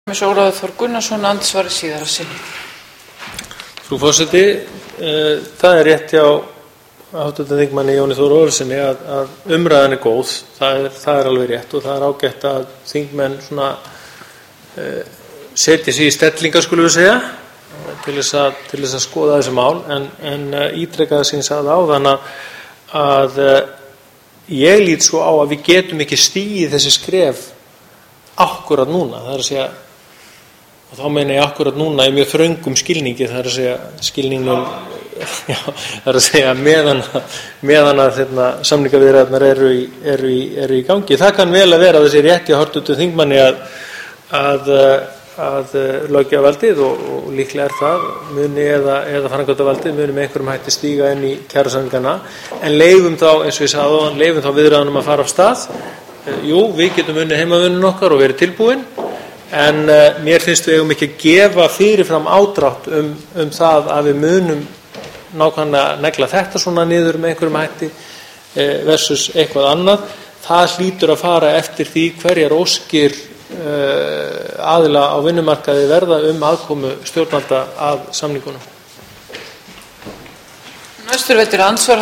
Ólafur Þór Gunnarsson, andsvari síðara sinni. Frú forseti, það rétt hjá hv. þingmanni Jóni Þór Ólafssyni að umræðan góð. Það alveg rétt og það ágætt að þingmenn setja sig í stellingar, skulum við segja, til þess að skoða þessi mál, en ítreka það sem ég sagði áðan að ég lít svo á að við getum ekki stigið þessi skref akkúrat núna. Það að segja, og þá meina ég akkúrat núna í mjög þröngum skilningi, það að segja skilningnum, það að segja meðan að samningaviðræðurnar eru í gangi. Það kann vel að vera þessi rétti að hv. þingmanni að löggjafarvaldið og líklega það muni eða framkvæmdarvaldið muni með einhverjum hætti stíga inn í kjarasamningana, en leyfum þá, eins og ég sagði áðan, leyfum þá viðræðunum að fara af stað. Jú, við getum unnið heimavinnuna okkar og verið tilbúin, en mér finnst við eigum ekki að gefa fyrirfram ádrátt um það að við munum nákvæmlega negla þetta svona niður með einhverjum hætti versus eitthvað annað. Það hlýtur að fara eftir því hverjar óskir aðila á vinnumarkaði verða aðkomu stjórnvalda að samningunum. Næstur veitir andsvar